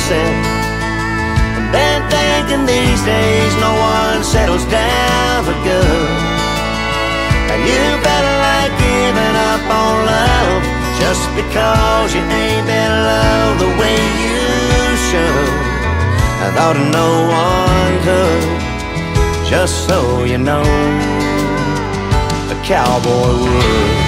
set. Been thinking these days no one settles down for good. And you better like giving up on love just because you ain't been loved the way you should. I thought no one could, just so you know, a cowboy would.